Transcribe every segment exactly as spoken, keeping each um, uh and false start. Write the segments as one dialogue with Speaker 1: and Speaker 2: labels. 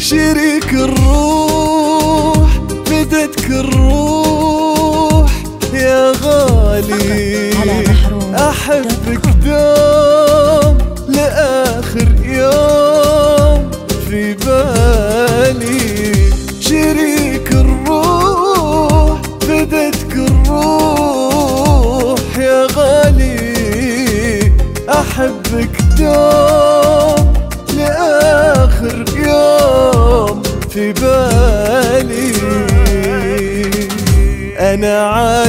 Speaker 1: شريك الروح فدتك الروح يا غالي، أحبك دوم لآخر يوم في بالي. شريك الروح فدتك الروح يا غالي، أحبك دوم لآخر يوم في بالي. أنا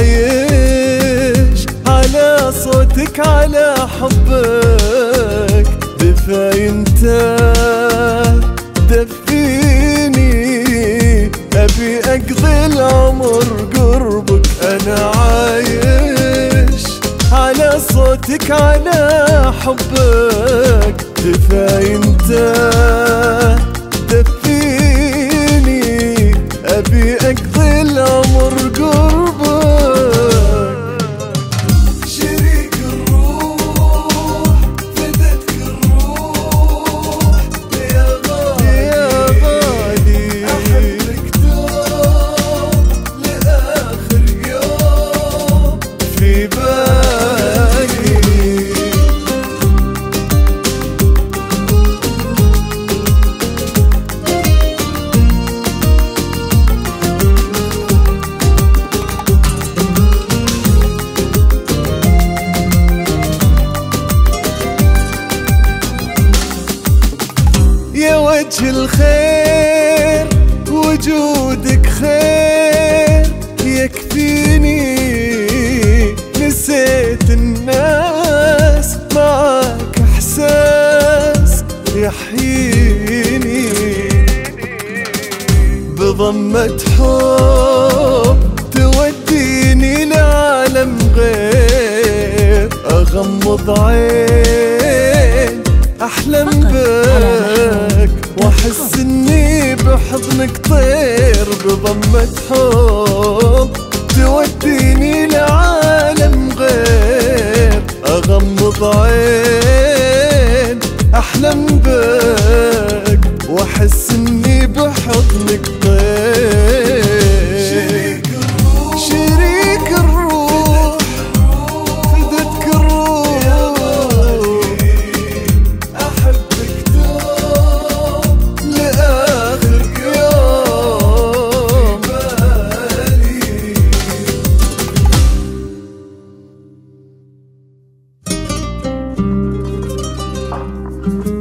Speaker 1: عايش على صوتك على حبك، دفاي انت دفيني، أبي أقضي العمر قربك. أنا عايش على صوتك على حبك، دفاي انت دفيني، أبي أقضي العمر قربك. شريك الروح فدتك الروح يا غالي، يا غالي، أحبك دوم لآخر يوم في بالي. يا وجه الخير وجودك خير يكفيني، نسيت الناس معاك احساس يحييني. بضمة حب توديني لعالم غير، اغمض عين احلم بك واحس اني بحضنك طير. بضمة حب توديني لعالم غير، اغمض عين احلم بك واحس اني بحضنك طير. شريك الروح شريك الروح فدتك الروح، أحبك دوم لآخر يوم في بالي.